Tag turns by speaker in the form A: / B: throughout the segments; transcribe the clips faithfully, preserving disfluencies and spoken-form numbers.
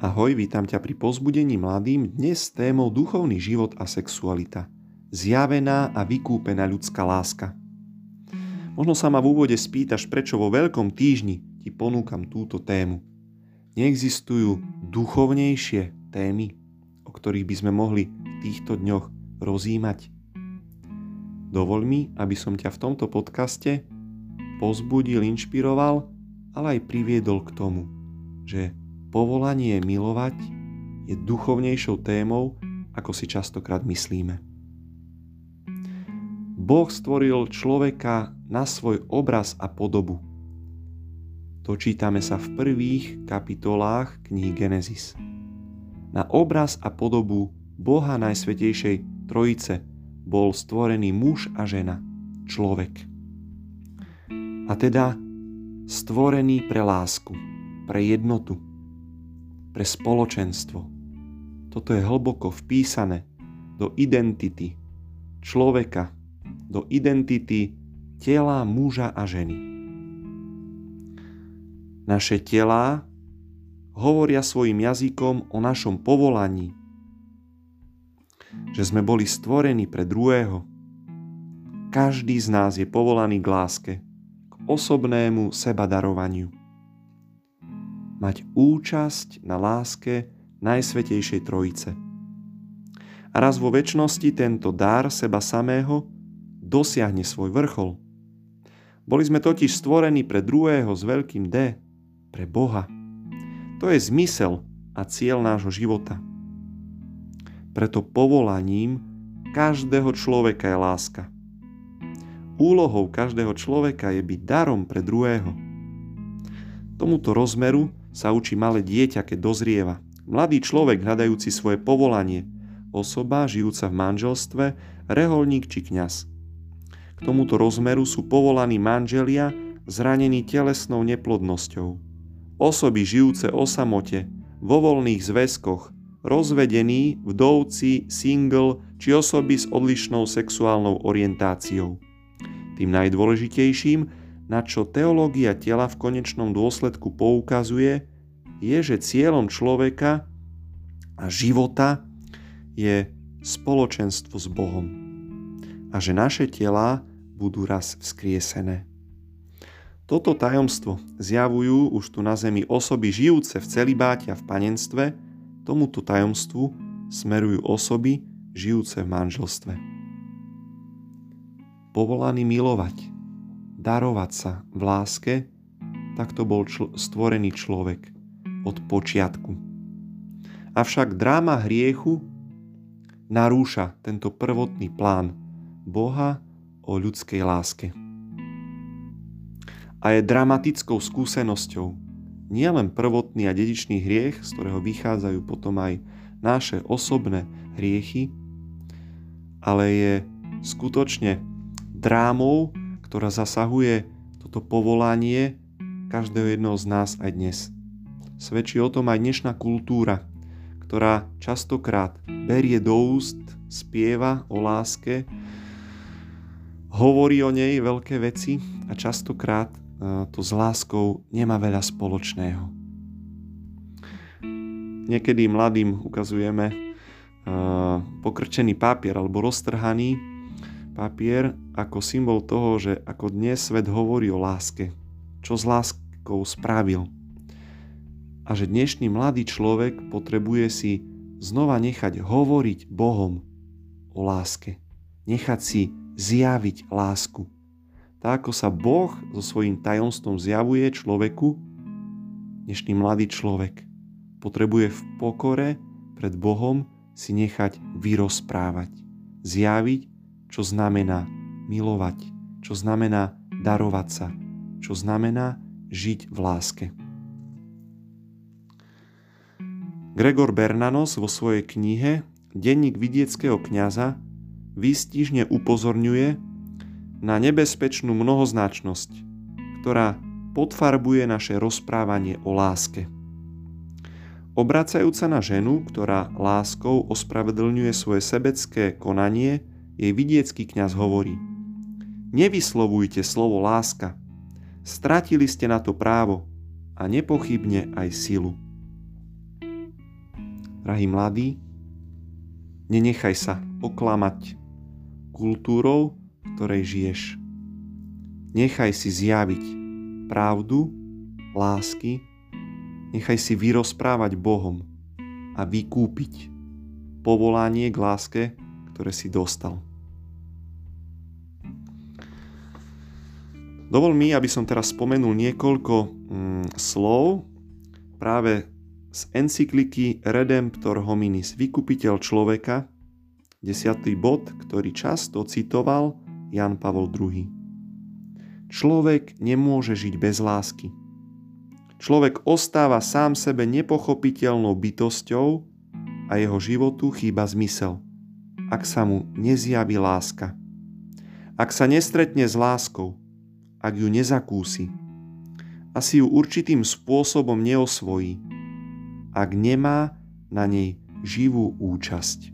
A: Ahoj, vítam ťa pri povzbudení mladým dnes s témou duchovný život a sexualita. Zjavená a vykúpená ľudská láska. Možno sa ma v úvode spýtaš, prečo vo Veľkom týždni ti ponúkam túto tému. Neexistujú duchovnejšie témy, o ktorých by sme mohli v týchto dňoch rozímať? Dovoľ mi, aby som ťa v tomto podcaste povzbudil, inšpiroval, ale aj priviedol k tomu, že povolanie milovať je duchovnejšou témou, ako si častokrát myslíme. Boh stvoril človeka na svoj obraz a podobu. Dočítame sa v prvých kapitolách knihy Genesis. Na obraz a podobu Boha Najsvätejšej Trojice bol stvorený muž a žena, človek. A teda stvorený pre lásku, pre jednotu, pre spoločenstvo. Toto je hlboko vpísané do identity človeka, do identity tela muža a ženy. Naše telá hovoria svojim jazykom o našom povolaní, že sme boli stvorení pre druhého. Každý z nás je povolaný k láske, k osobnému sebadarovaniu. Mať účasť na láske Najsvätejšej Trojice. A raz vo večnosti tento dar seba samého dosiahne svoj vrchol. Boli sme totiž stvorení pre druhého s veľkým D, pre Boha. To je zmysel a cieľ nášho života. Preto povolaním každého človeka je láska. Úlohou každého človeka je byť darom pre druhého. Tomuto rozmeru sa učí malé dieťa, keď dozrieva. Mladý človek hľadajúci svoje povolanie, osoba žijúca v manželstve, rehoľník či kňaz. K tomuto rozmeru sú povolaní manželia zranení telesnou neplodnosťou, osoby žijúce o samote, vo voľných zväzkoch, rozvedení, vdovci, single či osoby s odlišnou sexuálnou orientáciou. Tým najdôležitejším, na čo teológia tela v konečnom dôsledku poukazuje, je, že cieľom človeka a života je spoločenstvo s Bohom a že naše telá budú raz vzkriesené. Toto tajomstvo zjavujú už tu na zemi osoby žijúce v celibáte a v panenstve, tomuto tajomstvu smerujú osoby žijúce v manželstve. Povolaný milovať, darovať sa v láske, takto bol čl- stvorený človek od počiatku. Avšak dráma hriechu narúša tento prvotný plán Boha o ľudskej láske. A je dramatickou skúsenosťou nielen prvotný a dedičný hriech, z ktorého vychádzajú potom aj naše osobné hriechy, ale je skutočne drámou, ktorá zasahuje toto povolanie každého jedného z nás aj dnes. Svedčí o tom aj dnešná kultúra, ktorá častokrát berie do úst, spieva o láske, hovorí o nej veľké veci a častokrát to s láskou nemá veľa spoločného. Niekedy mladým ukazujeme pokrčený papier alebo roztrhaný papier ako symbol toho, že ako dnes svet hovorí o láske, čo s láskou spravil. A že dnešný mladý človek potrebuje si znova nechať hovoriť Bohom o láske. Nechať si zjaviť lásku. Tak ako sa Boh so svojím tajomstvom zjavuje človeku, dnešný mladý človek potrebuje v pokore pred Bohom si nechať vyrozprávať, zjaviť, čo znamená milovať, čo znamená darovať sa, čo znamená žiť v láske. Gregor Bernanos vo svojej knihe Denník vidieckého kňaza výstižne upozorňuje na nebezpečnú mnohoznačnosť, ktorá podfarbuje naše rozprávanie o láske. Obracajúc sa na ženu, ktorá láskou ospravedlňuje svoje sebecké konanie, jej vidiecký kňaz hovorí: nevyslovujte slovo láska, stratili ste na to právo a nepochybne aj silu. Drahý mladý, nenechaj sa oklamať kultúrou, v ktorej žiješ. Nechaj si zjaviť pravdu, lásky, nechaj si vyrozprávať Bohom a vykúpiť povolanie k láske, ktoré si dostal. Dovol mi, aby som teraz spomenul niekoľko mm, slov práve z encykliky Redemptor hominis, vykupiteľ človeka, desiatý bod, ktorý často citoval Ján Pavol druhý. Človek nemôže žiť bez lásky. Človek ostáva sám sebe nepochopiteľnou bytosťou a jeho životu chýba zmysel, ak sa mu nezjaví láska. Ak sa nestretne s láskou, ak ju nezakúsi, a si ju určitým spôsobom neosvojí, ak nemá na nej živú účasť.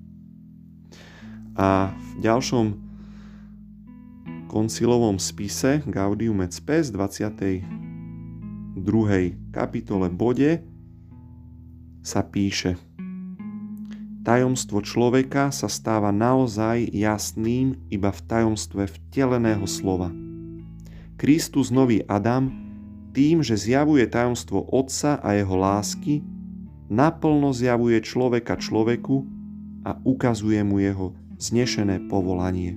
A: A v ďalšom koncilovom spise Gaudium et Spes, dvadsiatej druhej kapitole bode, sa píše: tajomstvo človeka sa stáva naozaj jasným iba v tajomstve vteleného slova. Kristus nový Adam tým, že zjavuje tajomstvo Otca a jeho lásky, naplno zjavuje človeka človeku a ukazuje mu jeho vznešené povolanie.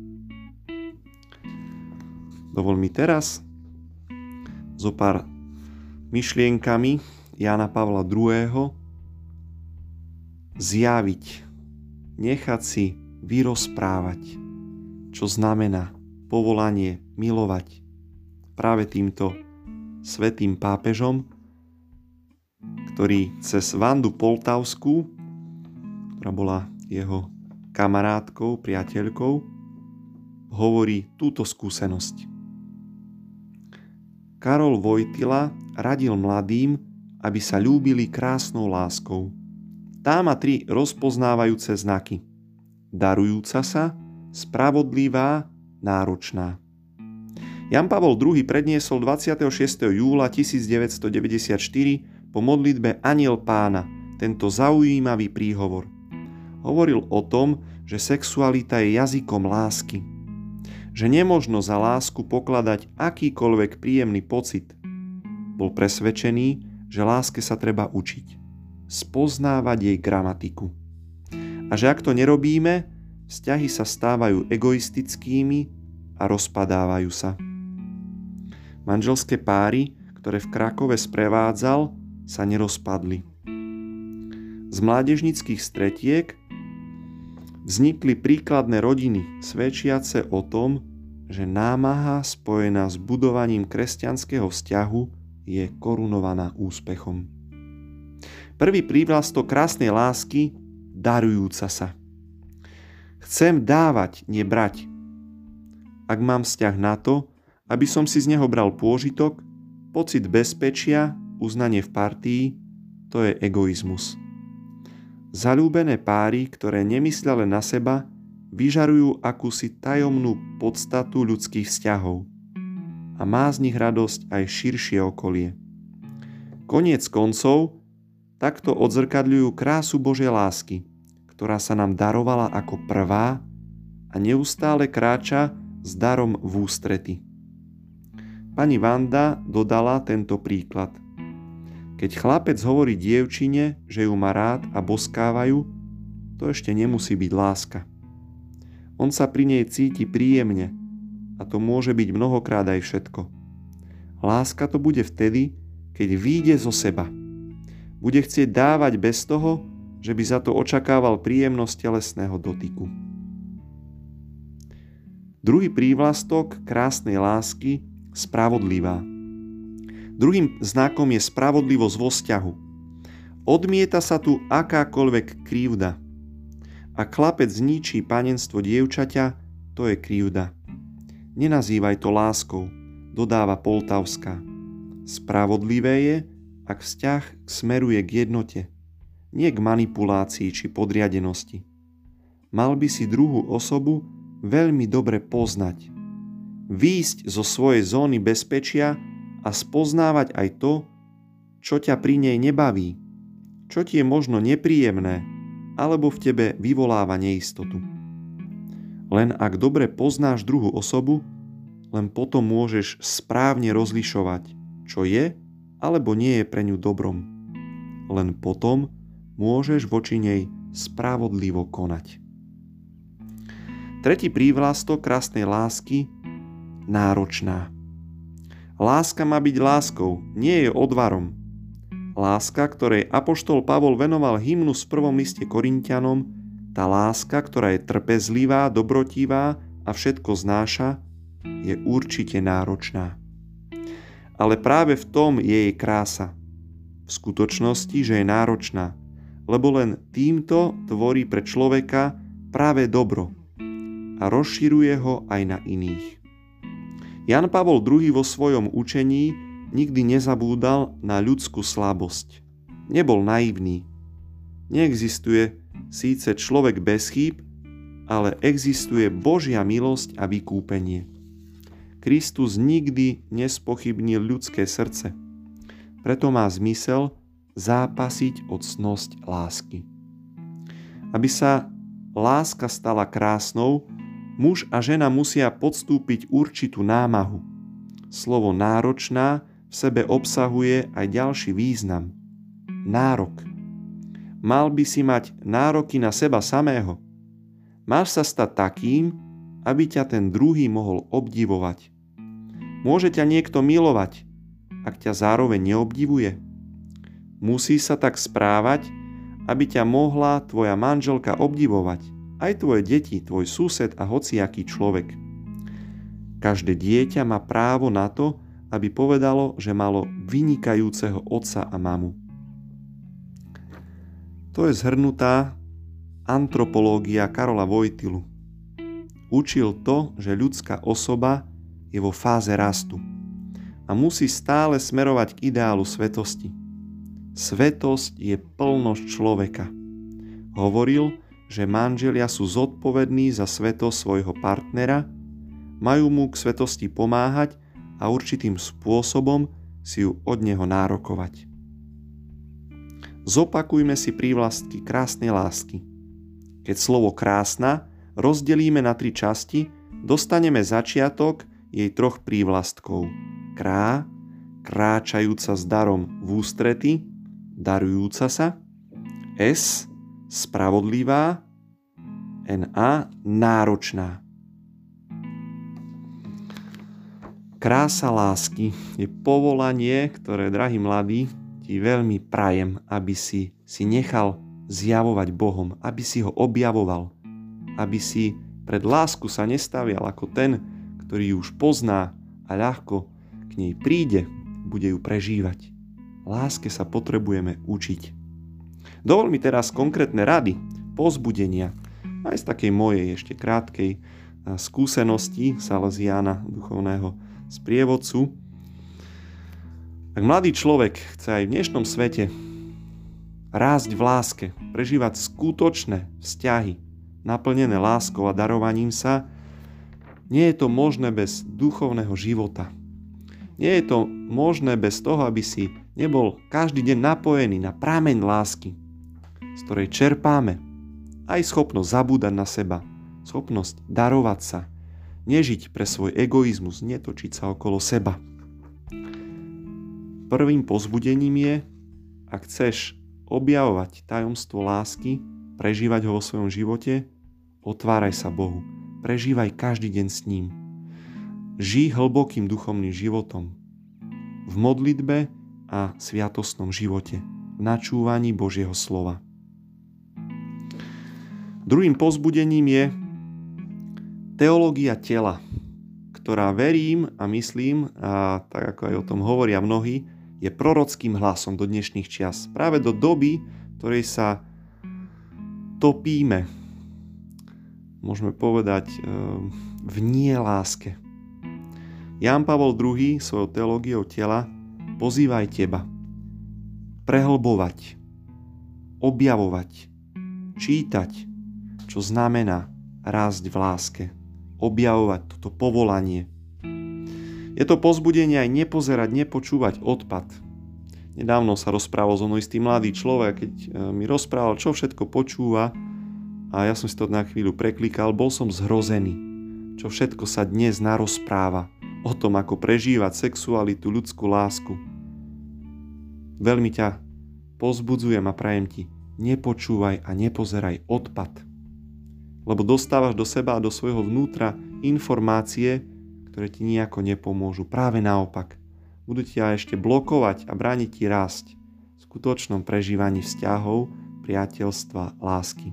A: Dovol mi teraz zo pár myšlienkami Jána Pavla druhého. zjaviť, nechať si vyrozprávať, čo znamená povolanie milovať práve týmto svätým pápežom, ktorý cez Vandu Poltavskú, ktorá bola jeho kamarátkou, priateľkou, hovorí túto skúsenosť. Karol Wojtyla radil mladým, aby sa ľúbili krásnou láskou. Tá má tri rozpoznávajúce znaky. Darujúca sa, spravodlivá, náročná. Ján Pavol druhý predniesol dvadsiateho šiesteho júla tisícdeväťstodeväťdesiatštyri po modlitbe Anjel Pána tento zaujímavý príhovor. Hovoril o tom, že sexualita je jazykom lásky. Že nemožno za lásku pokladať akýkoľvek príjemný pocit. Bol presvedčený, že láske sa treba učiť. Spoznávať jej gramatiku. A že ak to nerobíme, vzťahy sa stávajú egoistickými a rozpadávajú sa. Manželské páry, ktoré v Krakove sprevádzal, sa nerozpadli. Z mládežníckych stretiek vznikli príkladné rodiny, svedčiace o tom, že námaha spojená s budovaním kresťanského vzťahu je korunovaná úspechom. Prvý prívlastok krásnej lásky, darujúca sa. Chcem dávať, nebrať. Ak mám vzťah na to, aby som si z neho bral pôžitok, pocit bezpečia, uznanie v partii, to je egoizmus. Zaľúbené páry, ktoré nemyslia len na seba, vyžarujú akúsi tajomnú podstatu ľudských vzťahov a má z nich radosť aj širšie okolie. Koniec koncov takto odzrkadľujú krásu Božej lásky, ktorá sa nám darovala ako prvá a neustále kráča s darom v ústrety. Pani Vanda dodala tento príklad. Keď chlapec hovorí dievčine, že ju má rád a boskávajú, to ešte nemusí byť láska. On sa pri nej cíti príjemne a to môže byť mnohokrát aj všetko. Láska to bude vtedy, keď vyjde zo seba. Bude chcieť dávať bez toho, že by za to očakával príjemnosť telesného dotyku. Druhý prívlastok krásnej lásky, spravodlivá. Druhým znakom je spravodlivosť vo vzťahu. Odmieta sa tu akákoľvek krivda. Ak chlapec zničí panenstvo dievčaťa, to je krivda. Nenazývaj to láskou, dodáva Poltavská. Spravodlivé je, ak vzťah smeruje k jednote, nie k manipulácii či podriadenosti. Mal by si druhú osobu veľmi dobre poznať, výjsť zo svojej zóny bezpečia a spoznávať aj to, čo ťa pri nej nebaví, čo ti je možno nepríjemné alebo v tebe vyvoláva neistotu. Len ak dobre poznáš druhú osobu, len potom môžeš správne rozlišovať, čo je alebo nie je pre ňu dobrom. Len potom môžeš voči nej spravodlivo konať. Tretí prívlastok krásnej lásky, náročná. Láska má byť láskou, nie je odvarom. Láska, ktorej apoštol Pavol venoval hymnus v prvom liste Korinťanom, tá láska, ktorá je trpezlivá, dobrotivá a všetko znáša, je určite náročná. Ale práve v tom je jej krása. V skutočnosti, že je náročná, lebo len týmto tvorí pre človeka práve dobro a rozširuje ho aj na iných. Jan Pavol druhý vo svojom učení nikdy nezabúdal na ľudskú slabosť. Nebol naivný. Neexistuje síce človek bez chýb, ale existuje Božia milosť a vykúpenie. Kristus nikdy nespochybnil ľudské srdce. Preto má zmysel zápasiť o cnosť lásky. Aby sa láska stala krásnou, muž a žena musia podstúpiť určitú námahu. Slovo náročná v sebe obsahuje aj ďalší význam. Nárok. Mal by si mať nároky na seba samého. Máš sa stať takým, aby ťa ten druhý mohol obdivovať. Môže ťa niekto milovať, ak ťa zároveň neobdivuje. Musí sa tak správať, aby ťa mohla tvoja manželka obdivovať, aj tvoje deti, tvoj sused a hociaký človek. Každé dieťa má právo na to, aby povedalo, že malo vynikajúceho otca a mamu. To je zhrnutá antropológia Karola Wojtylu. Učil to, že ľudská osoba je vo fáze rastu a musí stále smerovať k ideálu svetosti. Svetosť je plnosť človeka. Hovoril, že manželia sú zodpovední za svetosť svojho partnera, majú mu k svetosti pomáhať a určitým spôsobom si ju od neho nárokovať. Zopakujme si prívlastky krásnej lásky. Keď slovo krásna rozdelíme na tri časti, dostaneme začiatok jej troch prívlastkov. Krá, kráčajúca s darom v ústrety, darujúca sa. S, spravodlivá. Na, náročná. Krása lásky je povolanie, ktoré, drahí mladí, ti veľmi prajem, aby si si nechal zjavovať Bohom, aby si ho objavoval, aby si pred lásku sa nestavial ako ten, ktorý ju už pozná a ľahko k nej príde, bude ju prežívať. Láske sa potrebujeme učiť. Dovol mi teraz konkrétne rady, povzbudenia, aj z takej mojej ešte krátkej skúsenosti Salesiána, duchovného sprievodcu. Ak mladý človek chce aj v dnešnom svete rásť v láske, prežívať skutočné vzťahy, naplnené láskou a darovaním sa, nie je to možné bez duchovného života. Nie je to možné bez toho, aby si nebol každý deň napojený na prameň lásky, z ktorej čerpáme aj schopnosť zabúdať na seba, schopnosť darovať sa, nežiť pre svoj egoizmus, netočiť sa okolo seba. Prvým povzbudením je, ak chceš objavovať tajomstvo lásky, prežívať ho vo svojom živote, otváraj sa Bohu. Prežívaj každý deň s ním. Žij hlbokým duchovným životom. V modlitbe a sviatostnom živote. V načúvaní Božieho slova. Druhým povzbudením je teológia tela, ktorá verím a myslím, a tak ako aj o tom hovoria mnohí, je prorockým hlasom do dnešných čias. Práve do doby, ktorej sa topíme, môžeme povedať, v nie láske. Ján Pavol druhý svojou teológiou tela pozýva aj teba prehlbovať, objavovať, čítať, čo znamená rásť v láske, objavovať toto povolanie. Je to povzbudenie aj nepozerať, nepočúvať odpad. Nedávno sa rozprával so mnou istý mladý človek, keď mi rozprával, čo všetko počúva, a ja som si to na chvíľu preklikal, bol som zhrozený, čo všetko sa dnes narozpráva o tom, ako prežívať sexualitu, ľudskú lásku. Veľmi ťa pozbudzujem a prajem ti, nepočúvaj a nepozeraj odpad. Lebo dostávaš do seba a do svojho vnútra informácie, ktoré ti nijako nepomôžu. Práve naopak. Budú ťa ešte blokovať a brániť ti rásť v skutočnom prežívaní vzťahov, priateľstva, lásky.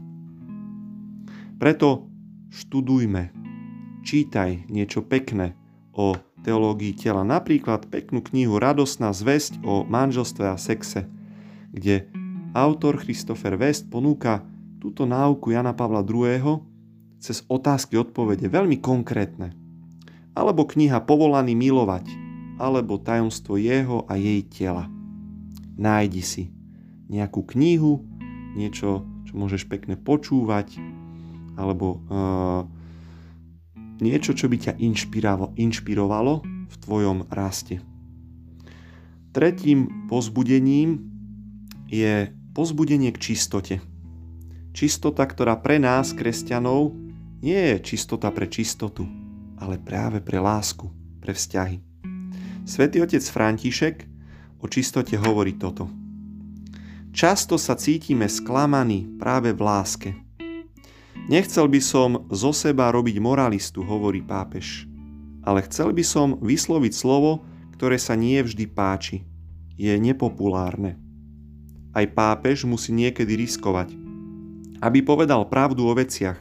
A: Preto študujme, čítaj niečo pekné o teológii tela. Napríklad peknú knihu Radosná zvesť o manželstve a sexe, kde autor Christopher West ponúka túto náuku Jana Pavla druhého. cez otázky odpovede veľmi konkrétne. Alebo kniha Povolaný milovať, alebo Tajomstvo jeho a jej tela. Nájdi si nejakú knihu, niečo, čo môžeš pekne počúvať, alebo uh, niečo, čo by ťa inšpirovalo v tvojom raste. Tretím povzbudením je povzbudenie k čistote. Čistota, ktorá pre nás, kresťanov, nie je čistota pre čistotu, ale práve pre lásku, pre vzťahy. Svätý otec František o čistote hovorí toto. Často sa cítime sklamaní práve v láske. Nechcel by som zo seba robiť moralistu, hovorí pápež, ale chcel by som vysloviť slovo, ktoré sa nie vždy páči. Je nepopulárne. Aj pápež musí niekedy riskovať, aby povedal pravdu o veciach.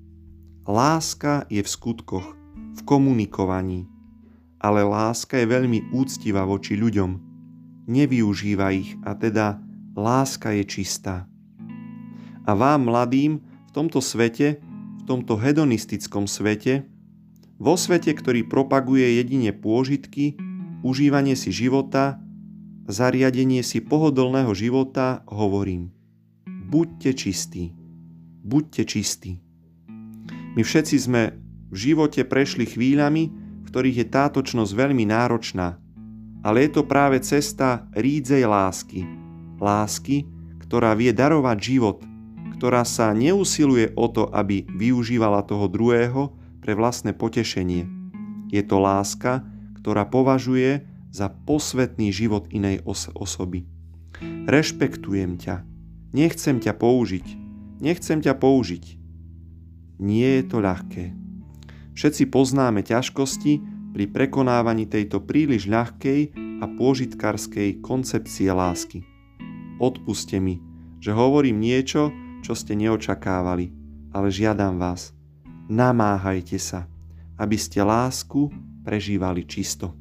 A: Láska je v skutkoch, v komunikovaní, ale láska je veľmi úctivá voči ľuďom. Nevyužíva ich a teda láska je čistá. A vám, mladým, v tomto svete, v tomto hedonistickom svete, vo svete, ktorý propaguje jedine pôžitky, užívanie si života, zariadenie si pohodlného života, hovorím: buďte čistí, buďte čistí. My všetci sme v živote prešli chvíľami, v ktorých je tátočnosť veľmi náročná, ale je to práve cesta rídzej lásky. Lásky, ktorá vie darovať život, ktorá sa neusiluje o to, aby využívala toho druhého pre vlastné potešenie. Je to láska, ktorá považuje za posvätný život inej os- osoby. Rešpektujem ťa. Nechcem ťa použiť. Nechcem ťa použiť. Nie je to ľahké. Všetci poznáme ťažkosti pri prekonávaní tejto príliš ľahkej a pôžitkárskej koncepcie lásky. Odpuste mi, že hovorím niečo, čo ste neočakávali, ale žiadam vás, namáhajte sa, aby ste lásku prežívali čisto.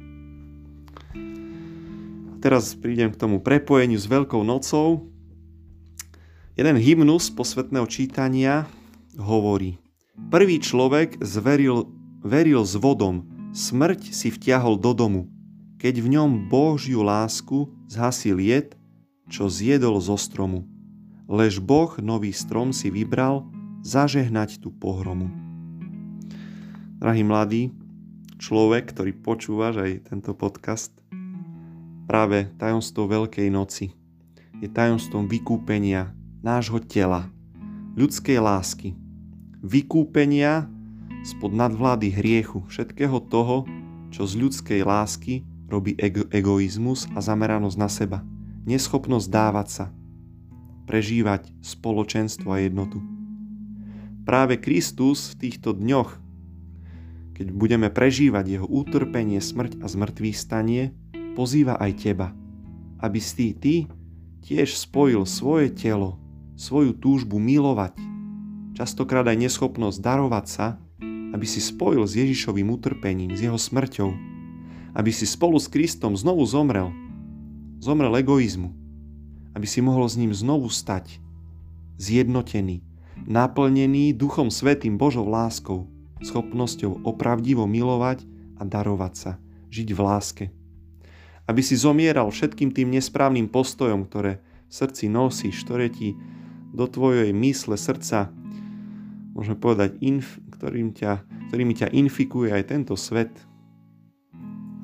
A: Teraz prídem k tomu prepojeniu s Veľkou nocou. Jeden hymnus posvätného čítania hovorí: Prvý človek zveril, veril s vodom, smrť si vtiahol do domu, keď v ňom Božiu lásku zhasil jed, čo zjedol zo stromu. Lež Boh nový strom si vybral zažehnať tú pohromu. Drahý mladý človek, ktorý počúvaš aj tento podcast, práve tajomstvo Veľkej noci je tajomstvom vykúpenia nášho tela, ľudskej lásky, vykúpenia spod nadvlády hriechu, všetkého toho, čo z ľudskej lásky robí ego- egoizmus a zameranosť na seba, neschopnosť dávať sa, prežívať spoločenstvo a jednotu. Práve Kristus v týchto dňoch, keď budeme prežívať jeho utrpenie, smrť a zmŕtvychvstanie, pozýva aj teba, aby si ty tiež spojil svoje telo, svoju túžbu milovať, častokrát aj neschopnosť darovať sa, aby si spojil s Ježišovým utrpením, s jeho smrťou, aby si spolu s Kristom znovu zomrel, zomrel egoizmu, aby si mohol s ním znovu stať, zjednotený, naplnený Duchom Svätým, Božou láskou, schopnosťou opravdivo milovať a darovať sa, žiť v láske. Aby si zomieral všetkým tým nesprávnym postojom, ktoré v srdci nosíš, ktoré ti do tvojej mysle, srdca, môžeme povedať, inf, ktorým ťa, ktorými ťa infikuje aj tento svet.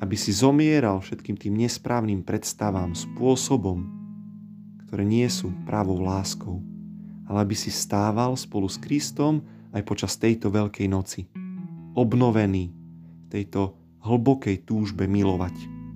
A: aby si zomieral všetkým tým nesprávnym predstavám spôsobom, ktoré nie sú pravou láskou, ale aby si stával spolu s Kristom aj počas tejto veľkej noci, obnovený v tejto hlbokej túžbe milovať.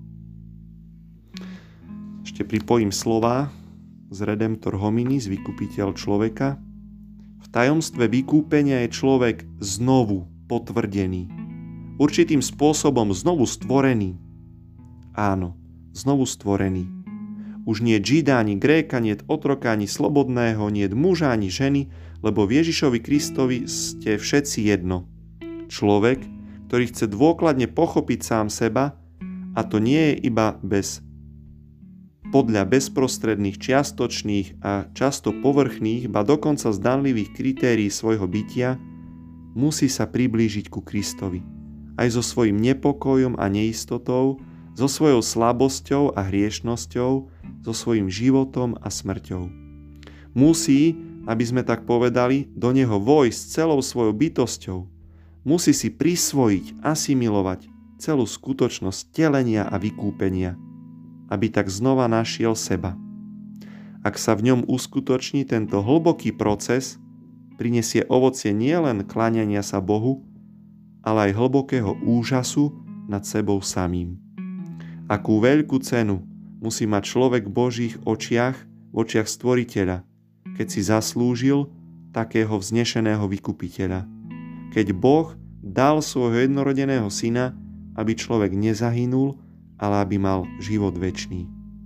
A: Ešte pripojím slova z Redemptor hominis, vykupiteľ človeka. V tajomstve vykúpenia je človek znovu potvrdený, určitým spôsobom znovu stvorený. Áno, znovu stvorený. Už nie Žida, ani Gréka, nie otroka, ani slobodného, nie muža, ani ženy, lebo v Ježišovi Kristovi ste všetci jedno. Človek, ktorý chce dôkladne pochopiť sám seba, a to nie je iba bez podľa bezprostredných, čiastočných a často povrchných, ba dokonca zdanlivých kritérií svojho bytia, musí sa priblížiť ku Kristovi. Aj so svojím nepokojom a neistotou, so svojou slabosťou a hriešnosťou, so svojím životom a smrťou. Musí, aby sme tak povedali, do neho vojsť celou svojou bytosťou. Musí si prisvojiť, asimilovať celú skutočnosť telenia a vykúpenia, aby tak znova našiel seba. Ak sa v ňom uskutoční tento hlboký proces, prinesie ovocie nielen kláňania sa Bohu, ale aj hlbokého úžasu nad sebou samým. Akú veľkú cenu musí mať človek v Božích očiach, v očiach Stvoriteľa, keď si zaslúžil takého vznešeného vykupiteľa. Keď Boh dal svojho jednorodeného syna, aby človek nezahynul, ale aby mal život večný.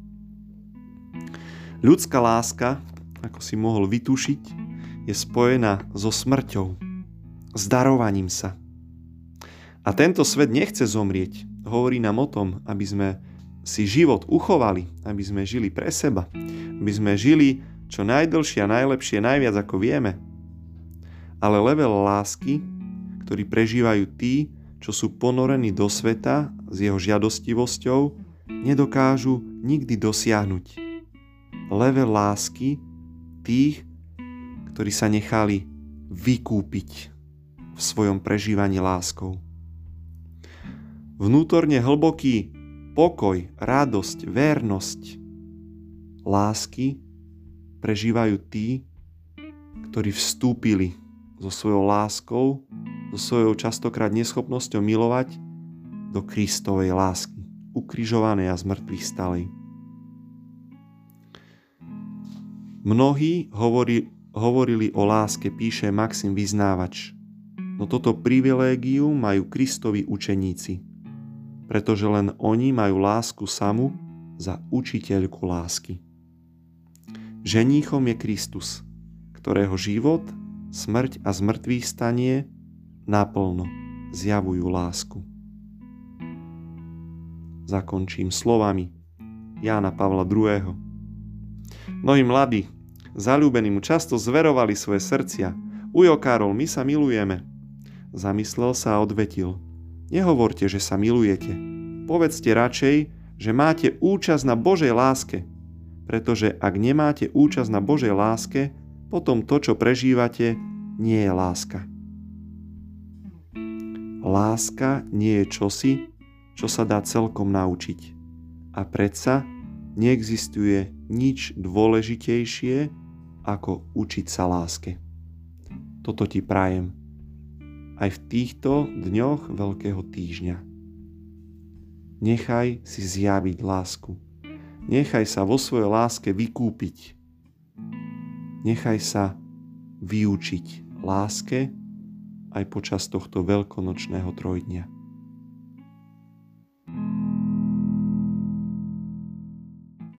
A: Ľudská láska, ako si mohol vytušiť, je spojená so smrťou, s darovaním sa. A tento svet nechce zomrieť. Hovorí nám o tom, aby sme si život uchovali, aby sme žili pre seba, aby sme žili čo najdlhšie a najlepšie, najviac ako vieme. Ale level lásky, ktorý prežívajú tí, čo sú ponorení do sveta s jeho žiadostivosťou, nedokážu nikdy dosiahnuť. Level lásky tých, ktorí sa nechali vykúpiť v svojom prežívaní láskou. Vnútorne hlboký pokoj, radosť, vernosť, lásky prežívajú tí, ktorí vstúpili so svojou láskou, so svojou častokrát neschopnosťou milovať do Kristovej lásky, ukrižovanej a zmrtvých stalej. Mnohí hovorí, hovorili o láske, píše Maxim Vyznávač, no toto privilégium majú Kristovi učeníci, pretože len oni majú lásku samu za učiteľku lásky. Ženíchom je Kristus, ktorého život, smrť a zmrtvých stanie naplno zjavujú lásku. Zakončím slovami Jána Pavla druhého. Mnohí mladí, zaľúbení mu často zverovali svoje srdcia. Ujo Karol, my sa milujeme. Zamyslel sa a odvetil. Nehovorte, že sa milujete. Povedzte radšej, že máte účasť na Božej láske, pretože ak nemáte účasť na Božej láske, potom to, čo prežívate, nie je láska. Láska nie je čosi, čo sa dá celkom naučiť. A predsa neexistuje nič dôležitejšie, ako učiť sa láske. Toto ti prajem aj v týchto dňoch Veľkého týždňa. Nechaj si zjaviť lásku. Nechaj sa vo svojej láske vykúpiť. Nechaj sa vyučiť láske aj počas tohto veľkonočného trojdňa.